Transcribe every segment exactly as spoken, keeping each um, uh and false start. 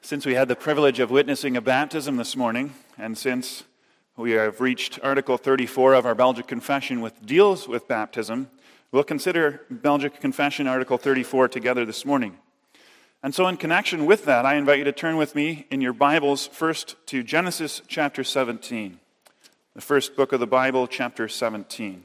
Since we had the privilege of witnessing a baptism this morning, and since we have reached Article thirty-four of our Belgic Confession, which deals with baptism, we'll consider Belgic Confession Article thirty-four together this morning. And so in connection with that, I invite you to turn with me in your Bibles first to Genesis chapter seventeen, the first book of the Bible, chapter seventeen.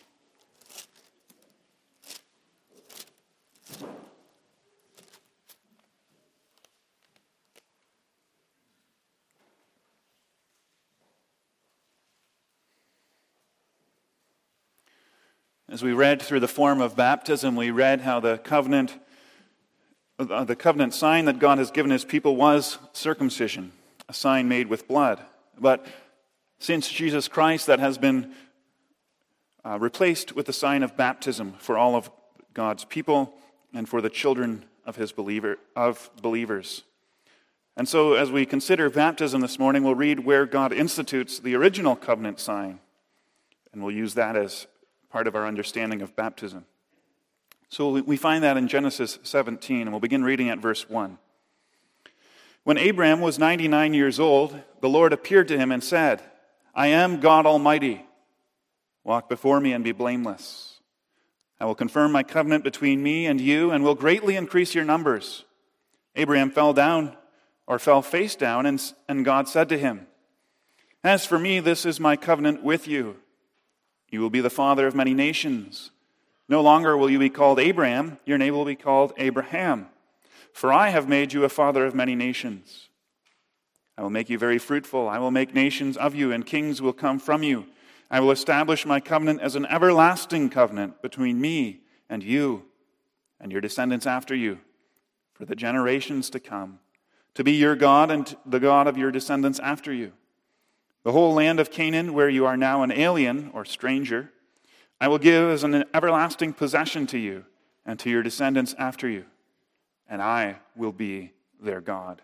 As we read through the form of baptism, we read how the covenant, the covenant sign that God has given His people was circumcision, a sign made with blood. But since Jesus Christ, that has been uh, replaced with the sign of baptism for all of God's people and for the children of His believer of believers. And so, as we consider baptism this morning, we'll read where God institutes the original covenant sign, and we'll use that as part of our understanding of baptism. So we find that in Genesis seventeen, and we'll begin reading at verse one. When Abraham was ninety-nine years old, the Lord appeared to him and said, I am God Almighty. Walk before me and be blameless. I will confirm my covenant between me and you, and will greatly increase your numbers. Abraham fell down, or fell face down, and, and God said to him, As for me, this is my covenant with you. You will be the father of many nations. No longer will you be called Abraham, your name will be called Abraham. For I have made you a father of many nations. I will make you very fruitful. I will make nations of you, and kings will come from you. I will establish my covenant as an everlasting covenant between me and you and your descendants after you, for the generations to come, to be your God and the God of your descendants after you. The whole land of Canaan, where you are now an alien or stranger, I will give as an everlasting possession to you and to your descendants after you, and I will be their God.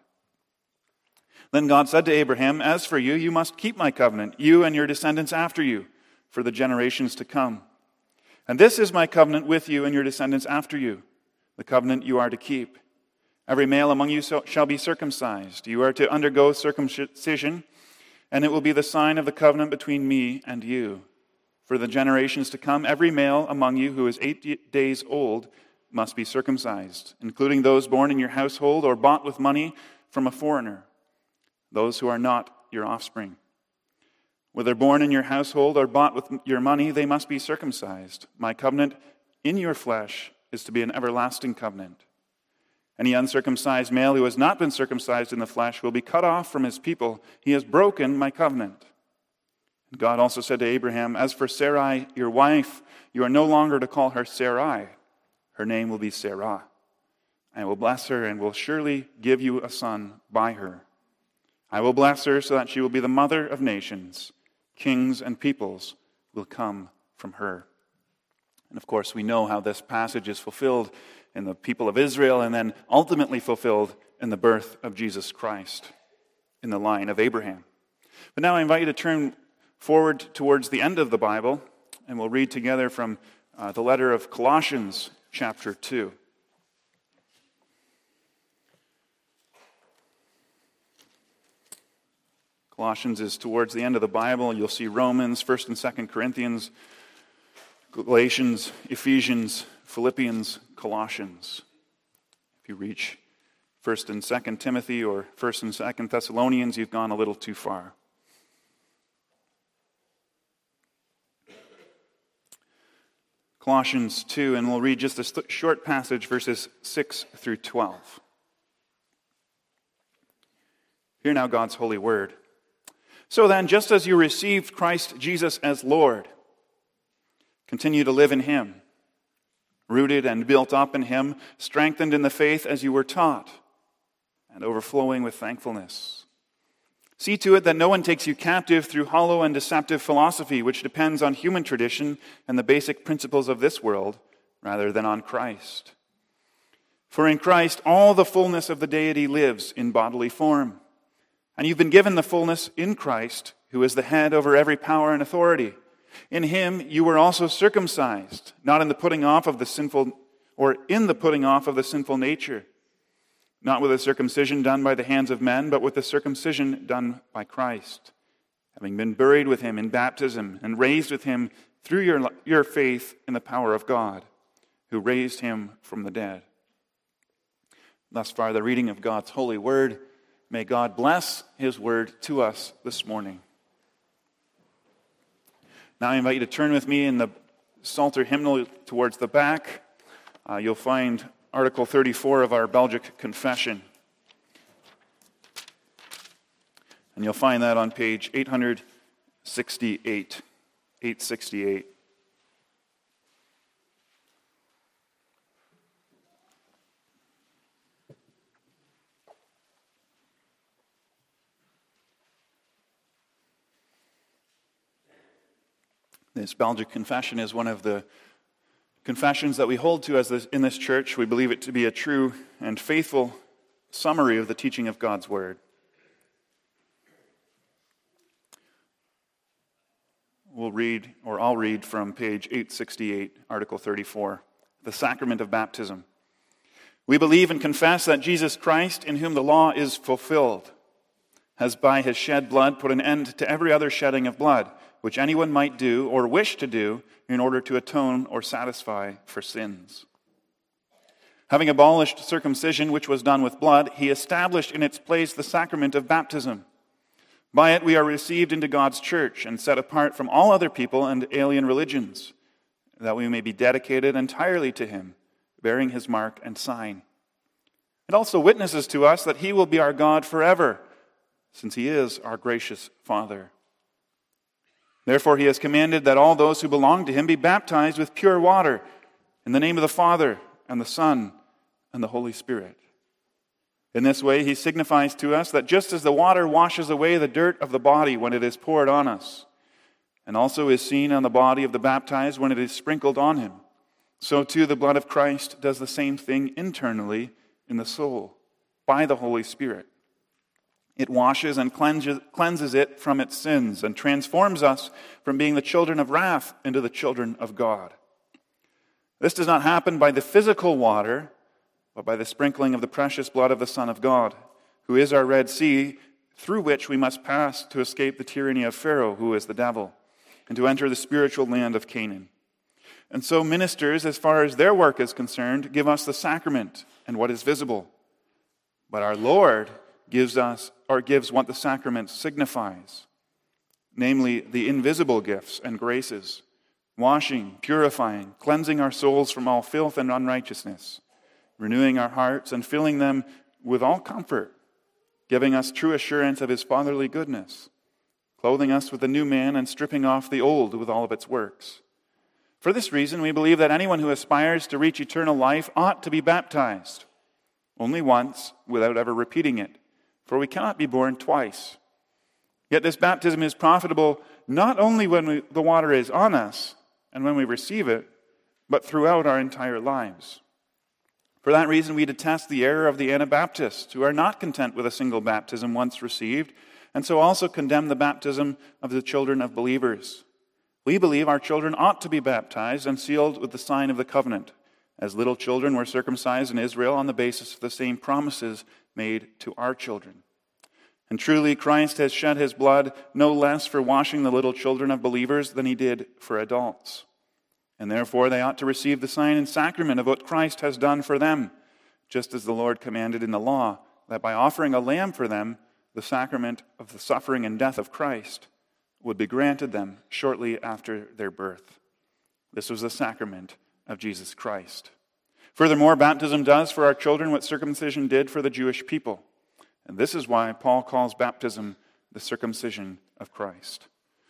Then God said to Abraham, As for you, you must keep my covenant, you and your descendants after you, for the generations to come. And this is my covenant with you and your descendants after you, the covenant you are to keep. Every male among you shall be circumcised. You are to undergo circumcision, and it will be the sign of the covenant between me and you. For the generations to come, every male among you who is eight days old must be circumcised, including those born in your household or bought with money from a foreigner, those who are not your offspring. Whether born in your household or bought with your money, they must be circumcised. My covenant in your flesh is to be an everlasting covenant. Any uncircumcised male who has not been circumcised in the flesh will be cut off from his people. He has broken my covenant. And God also said to Abraham, As for Sarai, your wife, you are no longer to call her Sarai. Her name will be Sarah. I will bless her and will surely give you a son by her. I will bless her so that she will be the mother of nations. Kings and peoples will come from her. And of course, we know how this passage is fulfilled in the people of Israel, and then ultimately fulfilled in the birth of Jesus Christ in the line of Abraham. But now I invite you to turn forward towards the end of the Bible, and we'll read together from uh, the letter of Colossians, chapter two. Colossians is towards the end of the Bible. You'll see Romans, First and Second Corinthians, Galatians, Ephesians, Philippians, Colossians. If you reach First and Second Timothy or First and Second Thessalonians, you've gone a little too far. Colossians two, and we'll read just a short passage, verses six through twelve. Hear now God's holy word. So then, just as you received Christ Jesus as Lord, continue to live in Him, rooted and built up in Him, strengthened in the faith as you were taught, and overflowing with thankfulness. See to it that no one takes you captive through hollow and deceptive philosophy, which depends on human tradition and the basic principles of this world, rather than on Christ. For in Christ all the fullness of the deity lives in bodily form. And you've been given the fullness in Christ, who is the head over every power and authority. In Him you were also circumcised, not in the putting off of the sinful, or in the putting off of the sinful nature, not with a circumcision done by the hands of men, but with the circumcision done by Christ, having been buried with him in baptism and raised with him through your, your faith in the power of God, who raised him from the dead. Thus far, the reading of God's holy word. May God bless his word to us this morning. Now I invite you to turn with me in the Psalter hymnal towards the back. Uh, you'll find Article thirty-four of our Belgic Confession. And you'll find that on page eight sixty-eight. eight sixty-eight. This Belgic Confession is one of the confessions that we hold to as this, in this church. We believe it to be a true and faithful summary of the teaching of God's Word. We'll read, or I'll read from page eight sixty-eight, Article thirty-four, the Sacrament of Baptism. We believe and confess that Jesus Christ, in whom the law is fulfilled, has by his shed blood put an end to every other shedding of blood, which anyone might do or wish to do in order to atone or satisfy for sins. Having abolished circumcision, which was done with blood, he established in its place the sacrament of baptism. By it we are received into God's church and set apart from all other people and alien religions, that we may be dedicated entirely to him, bearing his mark and sign. It also witnesses to us that he will be our God forever, since he is our gracious Father. Therefore he has commanded that all those who belong to him be baptized with pure water in the name of the Father and the Son and the Holy Spirit. In this way he signifies to us that just as the water washes away the dirt of the body when it is poured on us, and also is seen on the body of the baptized when it is sprinkled on him, so too the blood of Christ does the same thing internally in the soul by the Holy Spirit. It washes and cleanses it from its sins and transforms us from being the children of wrath into the children of God. This does not happen by the physical water, but by the sprinkling of the precious blood of the Son of God, who is our Red Sea, through which we must pass to escape the tyranny of Pharaoh, who is the devil, and to enter the spiritual land of Canaan. And so ministers, as far as their work is concerned, give us the sacrament and what is visible. But our Lord gives us, or gives what the sacrament signifies, namely the invisible gifts and graces, washing, purifying, cleansing our souls from all filth and unrighteousness, renewing our hearts and filling them with all comfort, giving us true assurance of his fatherly goodness, clothing us with the new man and stripping off the old with all of its works. For this reason, we believe that anyone who aspires to reach eternal life ought to be baptized, only once, without ever repeating it. For we cannot be born twice. Yet this baptism is profitable not only when we, the water is on us and when we receive it, but throughout our entire lives. For that reason, we detest the error of the Anabaptists, who are not content with a single baptism once received, and so also condemn the baptism of the children of believers. We believe our children ought to be baptized and sealed with the sign of the covenant, as little children were circumcised in Israel on the basis of the same promises made to our children. And truly, Christ has shed his blood no less for washing the little children of believers than he did for adults. And therefore they ought to receive the sign and sacrament of what Christ has done for them, just as the Lord commanded in the law, that by offering a lamb for them, the sacrament of the suffering and death of Christ would be granted them shortly after their birth. This was the sacrament of Jesus Christ. Furthermore, baptism does for our children what circumcision did for the Jewish people. And this is why Paul calls baptism the circumcision of Christ.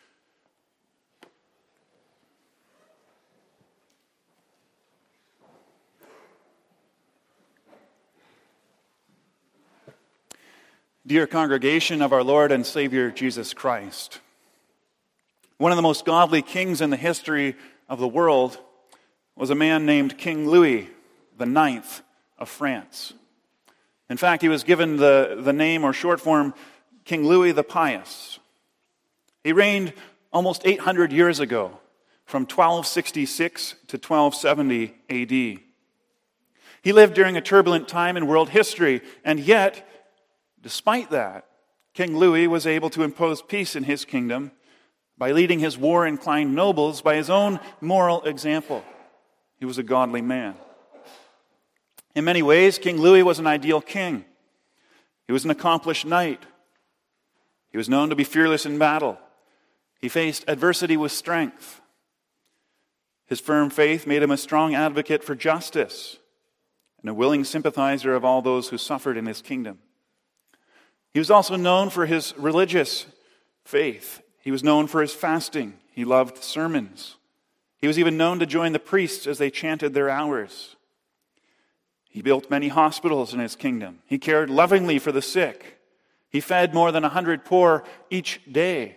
Dear congregation of our Lord and Savior Jesus Christ, one of the most godly kings in the history of the world was a man named King Louis the Ninth of France. In fact, he was given the, the name or short form King Louis the Pious. He reigned almost eight hundred years ago, from twelve sixty-six to twelve seventy A D. He lived during a turbulent time in world history, and yet, despite that, King Louis was able to impose peace in his kingdom by leading his war-inclined nobles by his own moral example. He was a godly man. In many ways, King Louis was an ideal king. He was an accomplished knight. He was known to be fearless in battle. He faced adversity with strength. His firm faith made him a strong advocate for justice and a willing sympathizer of all those who suffered in his kingdom. He was also known for his religious faith. He was known for his fasting. He loved sermons. He was even known to join the priests as they chanted their hours. He built many hospitals in his kingdom. He cared lovingly for the sick. He fed more than a hundred poor each day.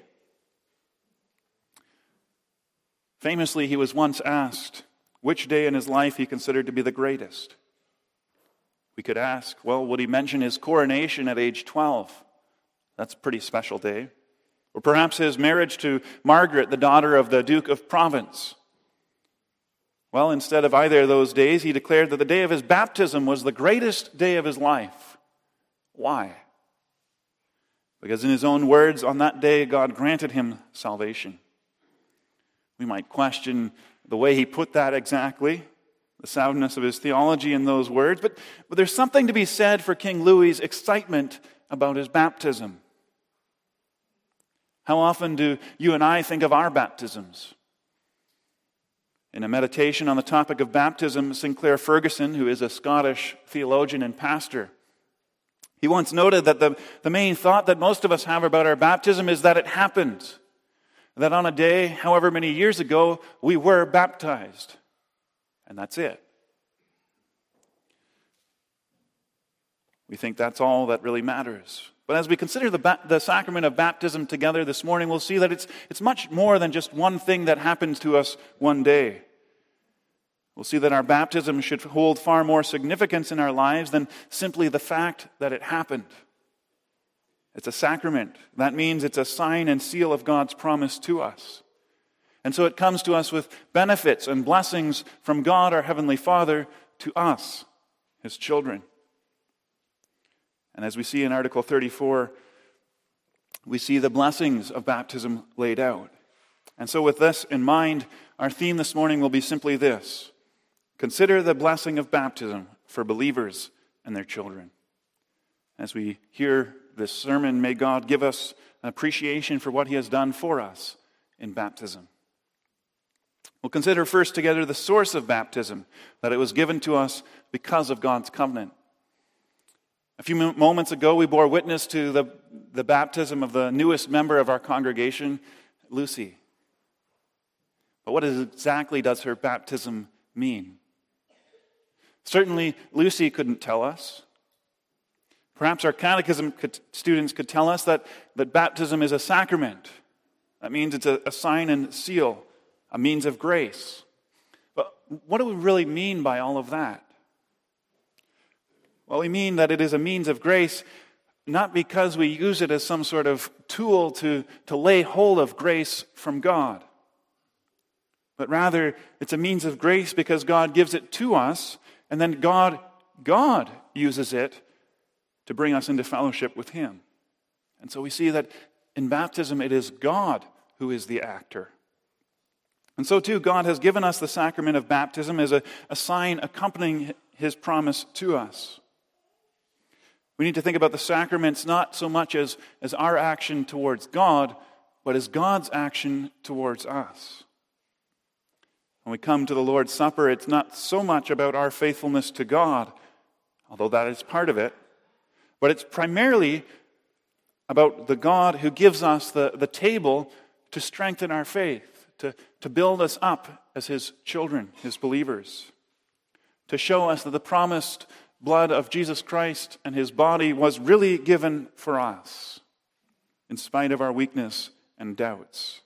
Famously, he was once asked which day in his life he considered to be the greatest. We could ask, well, would he mention his coronation at age twelve? That's a pretty special day. Or perhaps his marriage to Margaret, the daughter of the Duke of Provence. Well, instead of either of those days, he declared that the day of his baptism was the greatest day of his life. Why? Because in his own words, on that day, God granted him salvation. We might question the way he put that exactly, the soundness of his theology in those words, but, but there's something to be said for King Louis's excitement about his baptism. How often do you and I think of our baptisms? In a meditation on the topic of baptism, Sinclair Ferguson, who is a Scottish theologian and pastor, he once noted that the, the main thought that most of us have about our baptism is that it happened. That on a day, however many years ago, we were baptized. And that's it. We think that's all that really matters. But as we consider the, ba- the sacrament of baptism together this morning, we'll see that it's, it's much more than just one thing that happens to us one day. We'll see that our baptism should hold far more significance in our lives than simply the fact that it happened. It's a sacrament. That means it's a sign and seal of God's promise to us. And so it comes to us with benefits and blessings from God, our Heavenly Father, to us, His children. And as we see in Article thirty-four, we see the blessings of baptism laid out. And so with this in mind, our theme this morning will be simply this: consider the blessing of baptism for believers and their children. As we hear this sermon, may God give us an appreciation for what He has done for us in baptism. We'll consider first together the source of baptism, that it was given to us because of God's covenant. A few moments ago, we bore witness to the, the baptism of the newest member of our congregation, Lucy. But what is, exactly does her baptism mean? Certainly, Lucy couldn't tell us. Perhaps our catechism could, students could tell us that, that baptism is a sacrament. That means it's a, a sign and seal, a means of grace. But what do we really mean by all of that? Well, we mean that it is a means of grace not because we use it as some sort of tool to, to lay hold of grace from God, but rather it's a means of grace because God gives it to us, and then God, God uses it to bring us into fellowship with Him. And so we see that in baptism it is God who is the actor. And so too, God has given us the sacrament of baptism as a, a sign accompanying His promise to us. We need to think about the sacraments not so much as, as our action towards God, but as God's action towards us. When we come to the Lord's Supper, it's not so much about our faithfulness to God, although that is part of it, but it's primarily about the God who gives us the, the table to strengthen our faith, to, to build us up as His children, His believers, to show us that the promised blood of Jesus Christ and His body was really given for us, in spite of our weakness and doubts.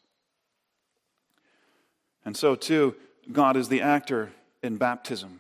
And so too, God is the actor in baptism.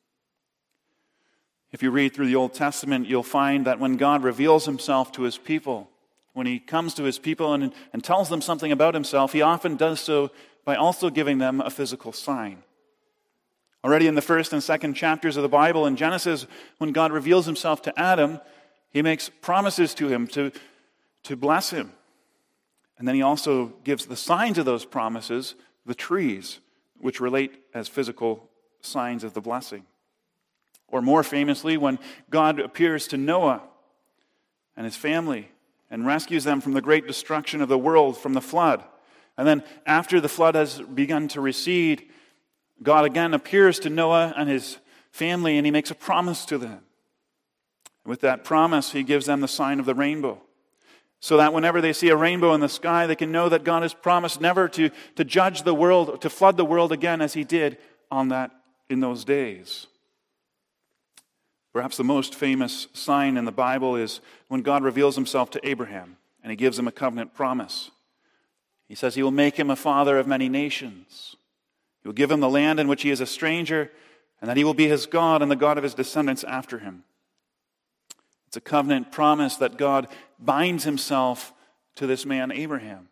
If you read through the Old Testament, you'll find that when God reveals Himself to His people, when He comes to His people and, and tells them something about Himself, He often does so by also giving them a physical sign. Already in the first and second chapters of the Bible, in Genesis, when God reveals himself to Adam, he makes promises to him to, to bless him. And then he also gives the signs of those promises, the trees, which relate as physical signs of the blessing. Or more famously, when God appears to Noah and his family and rescues them from the great destruction of the world from the flood. And then after the flood has begun to recede, God again appears to Noah and his family, and he makes a promise to them. With that promise, he gives them the sign of the rainbow, so that whenever they see a rainbow in the sky, they can know that God has promised never to, to judge the world, to flood the world again as he did on that in those days. Perhaps the most famous sign in the Bible is when God reveals himself to Abraham, and he gives him a covenant promise. He says he will make him a father of many nations. He will give him the land in which he is a stranger, and that he will be his God and the God of his descendants after him. It's a covenant promise that God binds himself to this man Abraham.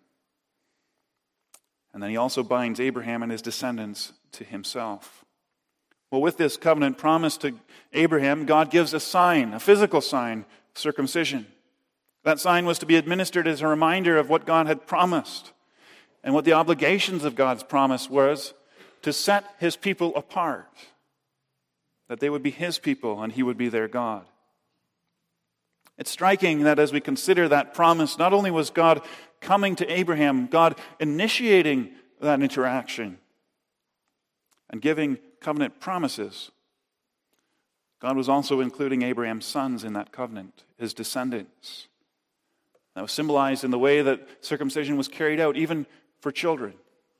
And then he also binds Abraham and his descendants to himself. Well, with this covenant promise to Abraham, God gives a sign, a physical sign, circumcision. That sign was to be administered as a reminder of what God had promised and what the obligations of God's promise was to set his people apart, that they would be his people and he would be their God. It's striking that as we consider that promise, not only was God coming to Abraham, God initiating that interaction and giving covenant promises, God was also including Abraham's sons in that covenant, his descendants. That was symbolized in the way that circumcision was carried out, even for children,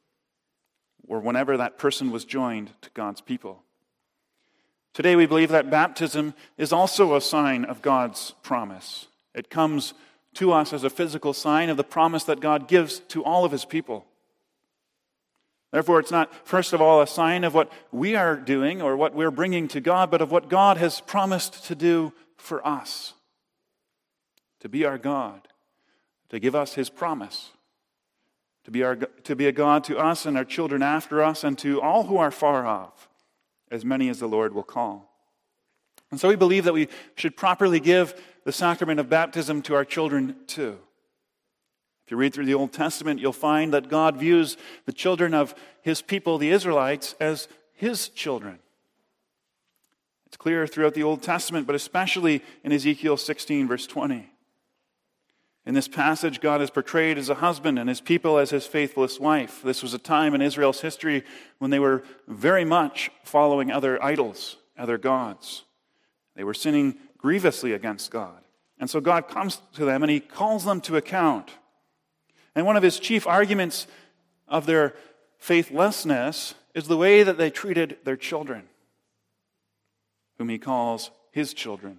or whenever that person was joined to God's people. Today we believe that baptism is also a sign of God's promise. It comes to us as a physical sign of the promise that God gives to all of his people. Therefore, it's not, first of all, a sign of what we are doing or what we're bringing to God, but of what God has promised to do for us. To be our God, to give us his promise, to be, our, to be a God to us and our children after us and to all who are far off, as many as the Lord will call. And so we believe that we should properly give the sacrament of baptism to our children too. If you read through the Old Testament, you'll find that God views the children of his people, the Israelites, as his children. It's clear throughout the Old Testament, but especially in Ezekiel sixteen, verse twenty. In this passage, God is portrayed as a husband and his people as his faithless wife. This was a time in Israel's history when they were very much following other idols, other gods. They were sinning grievously against God. And so God comes to them and he calls them to account. And one of his chief arguments of their faithlessness is the way that they treated their children, whom he calls his children.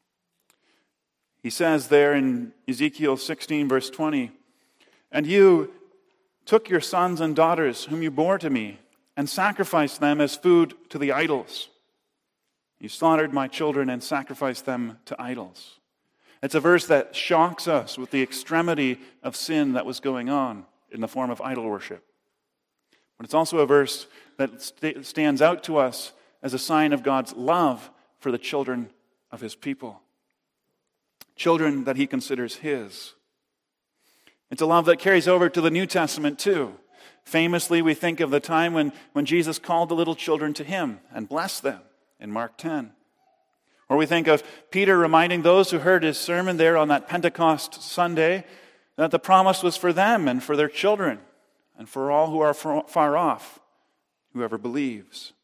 He says there in Ezekiel sixteen, verse twenty, "And you took your sons and daughters, whom you bore to me, and sacrificed them as food to the idols. You slaughtered my children and sacrificed them to idols." It's a verse that shocks us with the extremity of sin that was going on in the form of idol worship. But it's also a verse that st- stands out to us as a sign of God's love for the children of his people. Children that he considers his. It's a love that carries over to the New Testament too. Famously, we think of the time when, when Jesus called the little children to him and blessed them in Mark ten. Or we think of Peter reminding those who heard his sermon there on that Pentecost Sunday that the promise was for them and for their children and for all who are far off, whoever believes.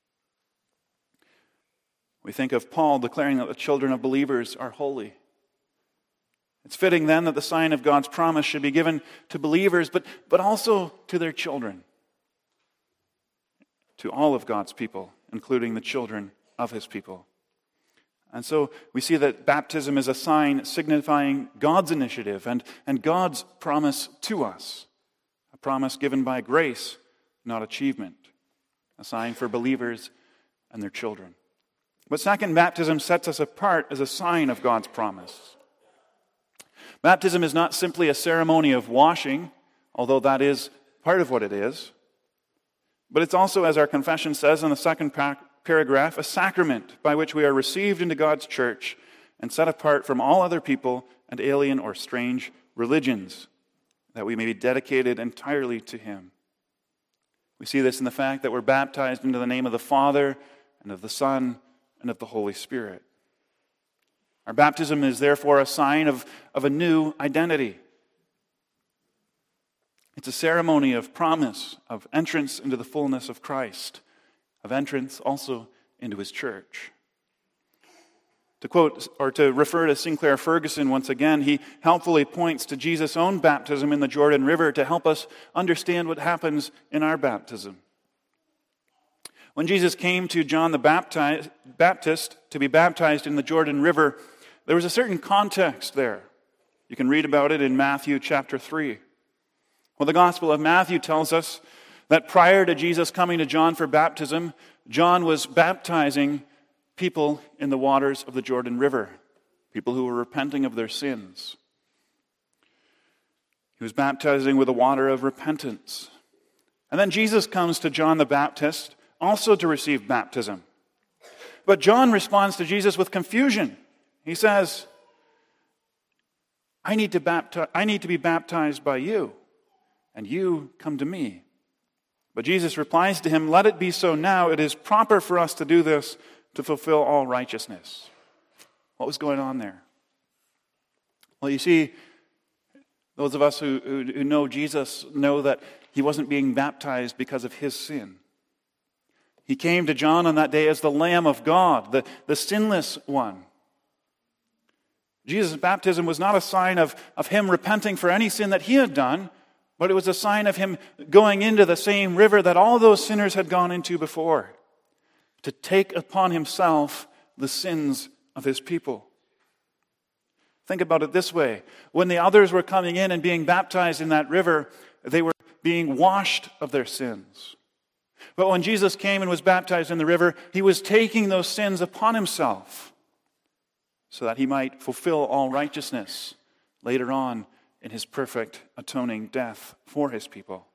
We think of Paul declaring that the children of believers are holy. It's fitting then that the sign of God's promise should be given to believers, but, but also to their children, to all of God's people, including the children of his people. And so we see that baptism is a sign signifying God's initiative and, and God's promise to us, a promise given by grace, not achievement, a sign for believers and their children. But second, baptism sets us apart as a sign of God's promise. Baptism is not simply a ceremony of washing, although that is part of what it is. But it's also, as our confession says in the second pa- paragraph, a sacrament by which we are received into God's church and set apart from all other people and alien or strange religions, that we may be dedicated entirely to Him. We see this in the fact that we're baptized into the name of the Father and of the Son and of the Holy Spirit. Our baptism is therefore a sign of, of a new identity. It's a ceremony of promise, of entrance into the fullness of Christ, of entrance also into His church. To quote, or to refer to Sinclair Ferguson once again, he helpfully points to Jesus' own baptism in the Jordan River to help us understand what happens in our baptism. When Jesus came to John the Baptist to be baptized in the Jordan River, there was a certain context there. You can read about it in Matthew chapter three. Well, the Gospel of Matthew tells us that prior to Jesus coming to John for baptism, John was baptizing people in the waters of the Jordan River, people who were repenting of their sins. He was baptizing with the water of repentance. And then Jesus comes to John the Baptist also to receive baptism. But John responds to Jesus with confusion. He says, I need to baptize, I need to be baptized by you, and you come to me. But Jesus replies to him, let it be so now. It is proper for us to do this to fulfill all righteousness. What was going on there? Well, you see, those of us who, who, who know Jesus know that he wasn't being baptized because of his sin. He came to John on that day as the Lamb of God, the, the sinless one. Jesus' baptism was not a sign of, of him repenting for any sin that he had done, but it was a sign of him going into the same river that all those sinners had gone into before, to take upon himself the sins of his people. Think about it this way. When the others were coming in and being baptized in that river, they were being washed of their sins. But when Jesus came and was baptized in the river, he was taking those sins upon himself so that he might fulfill all righteousness later on in his perfect atoning death for his people.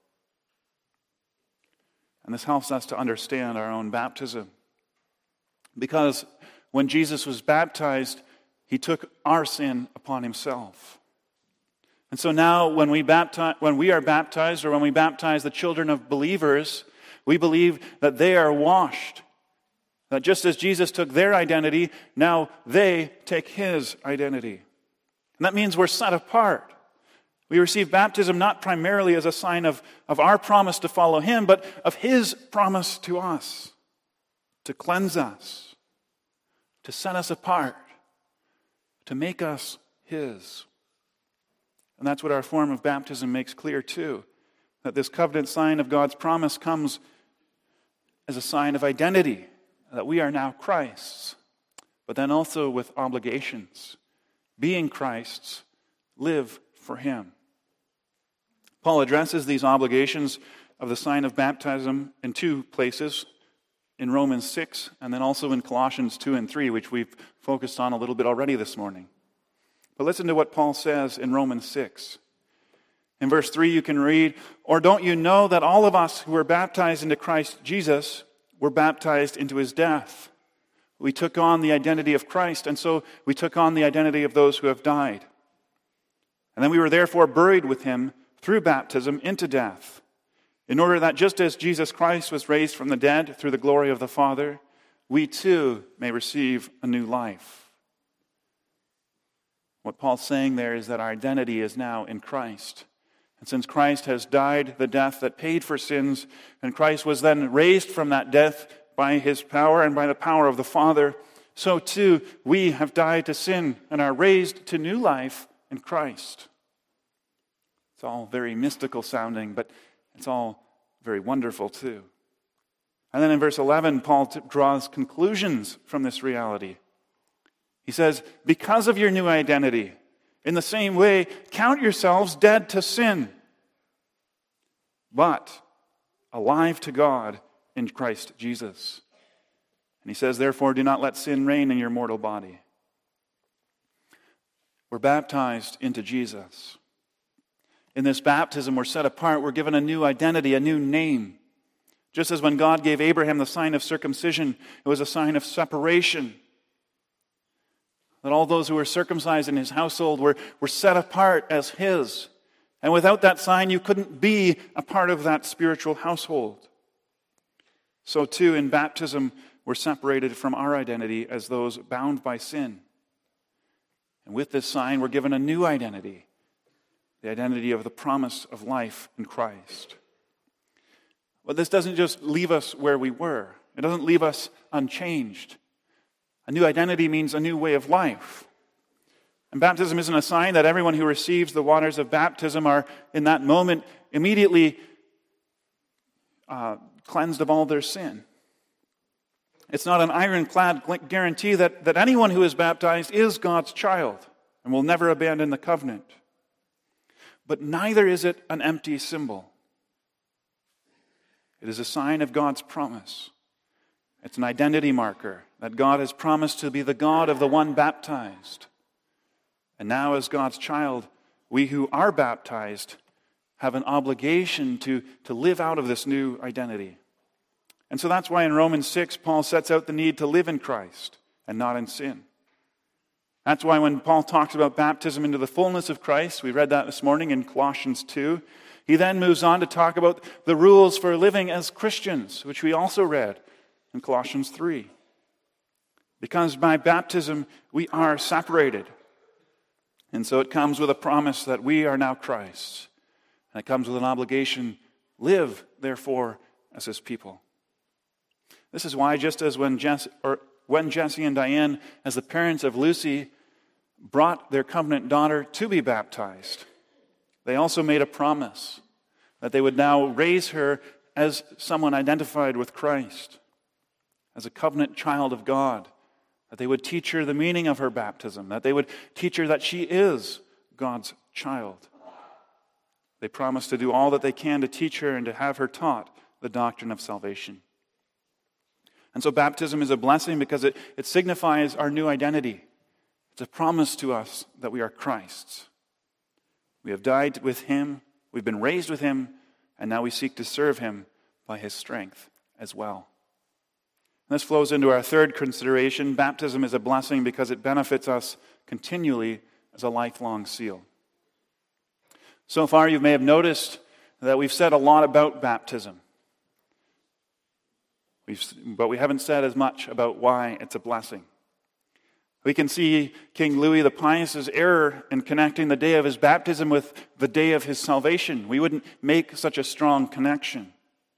And this helps us to understand our own baptism. Because when Jesus was baptized, he took our sin upon himself. And so now when we baptize, when we are baptized, or when we baptize the children of believers, we believe that they are washed. That just as Jesus took their identity, now they take his identity. And that means we're set apart. We receive baptism not primarily as a sign of, of our promise to follow him, but of his promise to us, to cleanse us, to set us apart, to make us his. And that's what our form of baptism makes clear too, that this covenant sign of God's promise comes as a sign of identity, that we are now Christ's, but then also with obligations. Being Christ's, live for him. Paul addresses these obligations of the sign of baptism in two places, in Romans six, and then also in Colossians two and three, which we've focused on a little bit already this morning. But listen to what Paul says in Romans six. In verse three you can read, or don't you know that all of us who were baptized into Christ Jesus were baptized into his death? We took on the identity of Christ, and so we took on the identity of those who have died. And then we were therefore buried with him through baptism into death, in order that just as Jesus Christ was raised from the dead through the glory of the Father, we too may receive a new life. What Paul's saying there is that our identity is now in Christ. And since Christ has died the death that paid for sins, and Christ was then raised from that death by his power and by the power of the Father, so too we have died to sin and are raised to new life in Christ. It's all very mystical sounding, but it's all very wonderful too. And then in verse eleven, Paul t- draws conclusions from this reality. He says, because of your new identity, in the same way, count yourselves dead to sin, but alive to God in Christ Jesus. And he says, therefore, do not let sin reign in your mortal body. We're baptized into Jesus. In this baptism, we're set apart. We're given a new identity, a new name. Just as when God gave Abraham the sign of circumcision, it was a sign of separation. That all those who were circumcised in his household were, were set apart as his. And without that sign, you couldn't be a part of that spiritual household. So too, in baptism, we're separated from our identity as those bound by sin. And with this sign, we're given a new identity, the identity of the promise of life in Christ. But this doesn't just leave us where we were. It doesn't leave us unchanged. A new identity means a new way of life. And baptism isn't a sign that everyone who receives the waters of baptism are, in that moment, immediately uh, cleansed of all their sin. It's not an ironclad guarantee that, that anyone who is baptized is God's child and will never abandon the covenant. But neither is it an empty symbol. It is a sign of God's promise. It's an identity marker that God has promised to be the God of the one baptized. And now, as God's child, we who are baptized have an obligation to, to live out of this new identity. And so that's why in Romans six, Paul sets out the need to live in Christ and not in sin. That's why when Paul talks about baptism into the fullness of Christ, we read that this morning in Colossians two, he then moves on to talk about the rules for living as Christians, which we also read in Colossians three. Because by baptism, we are separated. And so it comes with a promise that we are now Christ's. And it comes with an obligation, live, therefore, as his people. This is why, just as when Jesse, or when Jesse and Diane, as the parents of Lucy, brought their covenant daughter to be baptized, they also made a promise that they would now raise her as someone identified with Christ, as a covenant child of God, that they would teach her the meaning of her baptism, that they would teach her that she is God's child. They promised to do all that they can to teach her and to have her taught the doctrine of salvation. And so baptism is a blessing because it, it signifies our new identity. It's a promise to us that we are Christ's. We have died with him, we've been raised with him, and now we seek to serve him by his strength as well. And this flows into our third consideration. Baptism is a blessing because it benefits us continually as a lifelong seal. So far, you may have noticed that we've said a lot about baptism. We've, but we haven't said as much about why it's a blessing. We can see King Louis the Pious's error in connecting the day of his baptism with the day of his salvation. We wouldn't make such a strong connection.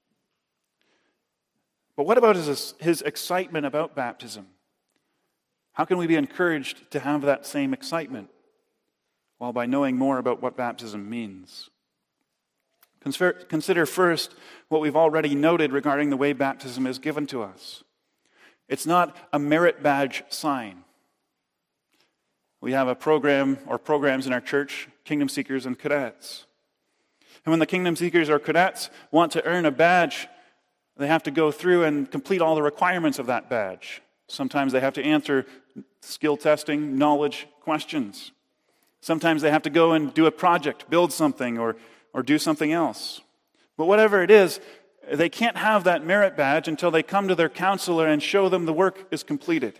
But what about his, his excitement about baptism? How can we be encouraged to have that same excitement? Well, by knowing more about what baptism means. Consider, consider first what we've already noted regarding the way baptism is given to us. It's not a merit badge sign. We have a program or programs in our church, Kingdom Seekers and Cadets. And when the Kingdom Seekers or Cadets want to earn a badge, they have to go through and complete all the requirements of that badge. Sometimes they have to answer skill testing, knowledge questions. Sometimes they have to go and do a project, build something, or, or do something else. But whatever it is, they can't have that merit badge until they come to their counselor and show them the work is completed.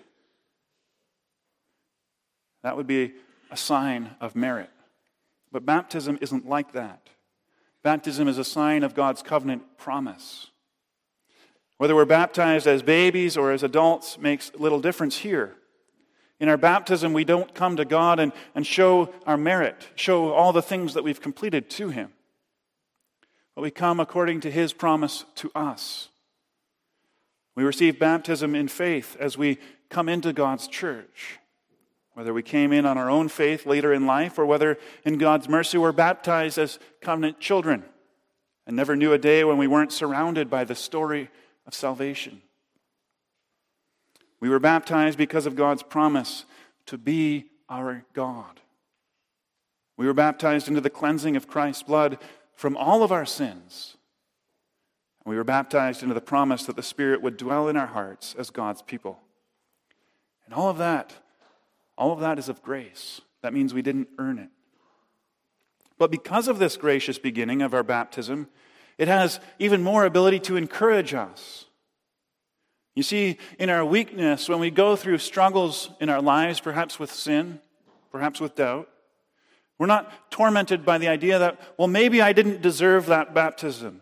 That would be a sign of merit. But baptism isn't like that. Baptism is a sign of God's covenant promise. Whether we're baptized as babies or as adults makes little difference here. In our baptism, we don't come to God and, and show our merit, show all the things that we've completed to him. But we come according to his promise to us. We receive baptism in faith as we come into God's church. Whether we came in on our own faith later in life or whether in God's mercy we're baptized as covenant children and never knew a day when we weren't surrounded by the story of salvation. We were baptized because of God's promise to be our God. We were baptized into the cleansing of Christ's blood from all of our sins. We were baptized into the promise that the Spirit would dwell in our hearts as God's people. And all of that, all of that is of grace. That means we didn't earn it. But because of this gracious beginning of our baptism, It has even more ability to encourage us. You see, in our weakness, when we go through struggles in our lives, perhaps with sin, perhaps with doubt, we're not tormented by the idea that, well, maybe I didn't deserve that baptism.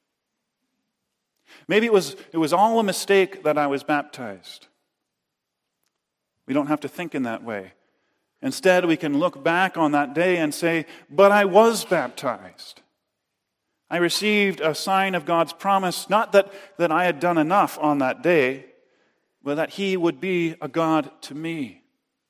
Maybe it was, it was all a mistake that I was baptized. We don't have to think in that way. Instead, we can look back on that day and say, but I was baptized. I received a sign of God's promise, not that, that I had done enough on that day, but that He would be a God to me.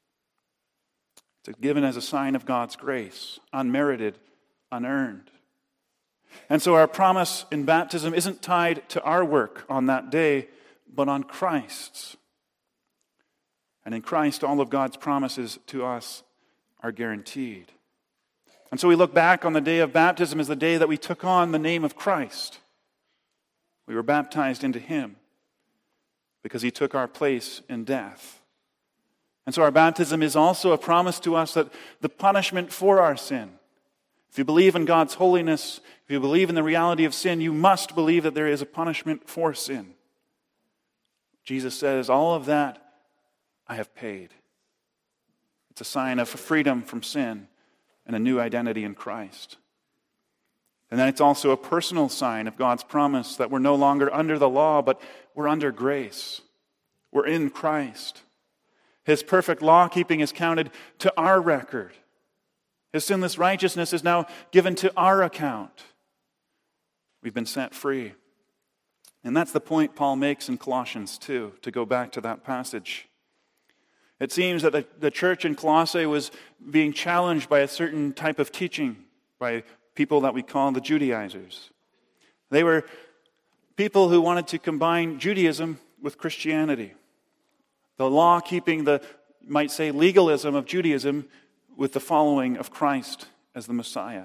It's given as a sign of God's grace, unmerited, unearned. And so our promise in baptism isn't tied to our work on that day, but on Christ's. And in Christ, all of God's promises to us are guaranteed. And so we look back on the day of baptism as the day that we took on the name of Christ. We were baptized into Him because He took our place in death. And so our baptism is also a promise to us that the punishment for our sin, if you believe in God's holiness, if you believe in the reality of sin, you must believe that there is a punishment for sin. Jesus says, all of that I have paid. It's a sign of freedom from sin and a new identity in Christ. And then it's also a personal sign of God's promise that we're no longer under the law, but we're under grace. We're in Christ. His perfect law-keeping is counted to our record. His sinless righteousness is now given to our account. We've been set free. And that's the point Paul makes in Colossians two, to go back to that passage. It seems that the, the church in Colossae was being challenged by a certain type of teaching by people that we call the Judaizers. They were people who wanted to combine Judaism with Christianity. The law-keeping, the, you might say, legalism of Judaism with the following of Christ as the Messiah.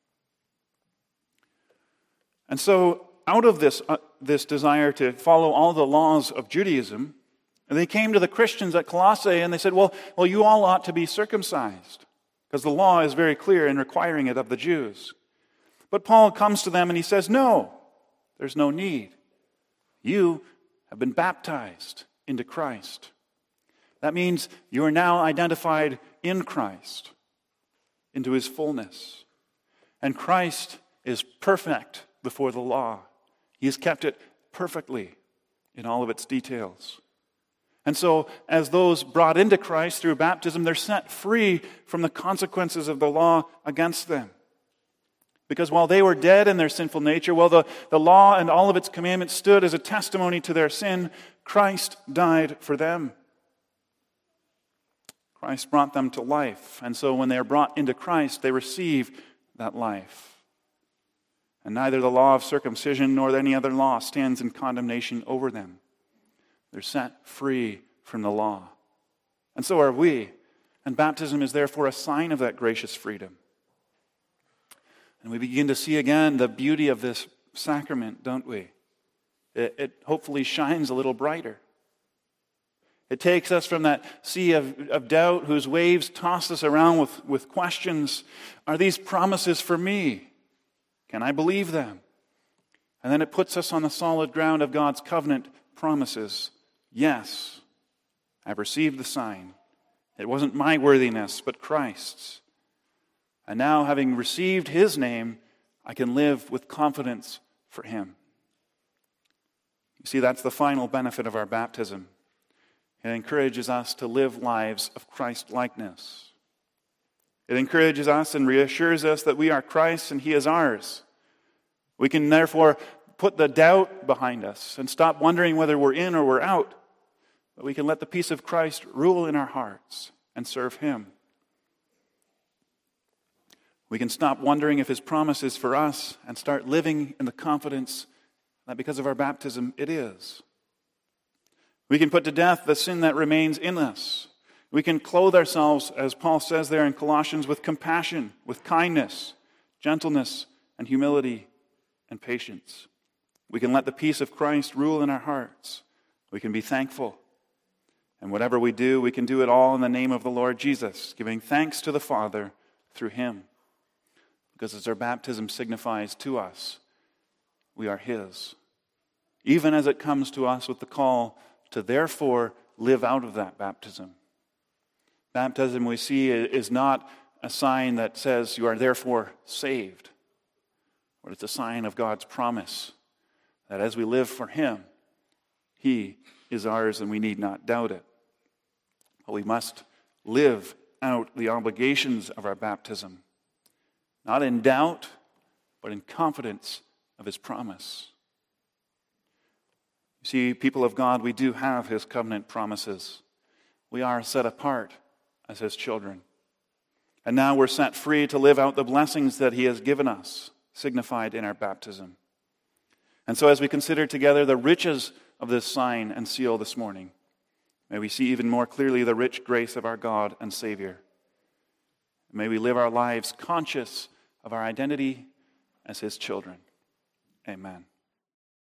And so, out of this, uh, this desire to follow all the laws of Judaism, they came to the Christians at Colossae and they said, well, well, you all ought to be circumcised, because the law is very clear in requiring it of the Jews. But Paul comes to them and he says, no, there's no need. You have been baptized into Christ. That means you are now identified in Christ, into His fullness. And Christ is perfect before the law. He has kept it perfectly in all of its details. And so, as those brought into Christ through baptism, they're set free from the consequences of the law against them. Because while they were dead in their sinful nature, while the, the law and all of its commandments stood as a testimony to their sin, Christ died for them. Christ brought them to life. And so when they are brought into Christ, they receive that life. And neither the law of circumcision nor any other law stands in condemnation over them. They're set free from the law. And so are we. And baptism is therefore a sign of that gracious freedom. And we begin to see again the beauty of this sacrament, don't we? It, it hopefully shines a little brighter. It takes us from that sea of, of doubt whose waves toss us around with, with questions. Are these promises for me? Can I believe them? And then it puts us on the solid ground of God's covenant promises. Yes, I've received the sign. It wasn't my worthiness, but Christ's. And now, having received His name, I can live with confidence for Him. You see, that's the final benefit of our baptism. It encourages us to live lives of Christ-likeness. It encourages us and reassures us that we are Christ's and He is ours. We can therefore put the doubt behind us and stop wondering whether we're in or we're out. But we can let the peace of Christ rule in our hearts and serve Him. We can stop wondering if His promise is for us and start living in the confidence that because of our baptism, it is. We can put to death the sin that remains in us. We can clothe ourselves, as Paul says there in Colossians, with compassion, with kindness, gentleness, and humility, and patience. We can let the peace of Christ rule in our hearts. We can be thankful. And whatever we do, we can do it all in the name of the Lord Jesus, giving thanks to the Father through Him. Because as our baptism signifies to us, we are his. Even as it comes to us with the call to therefore live out of that baptism. Baptism, we see, is not a sign that says you are therefore saved, but it's a sign of God's promise that as we live for him, he is ours and we need not doubt it. But we must live out the obligations of our baptism, not in doubt, but in confidence of his promise. You see, people of God, we do have his covenant promises. We are set apart as his children. And now we're set free to live out the blessings that he has given us, signified in our baptism. And so as we consider together the riches of this sign and seal this morning, may we see even more clearly the rich grace of our God and Savior. May we live our lives conscious of our identity as his children. Amen.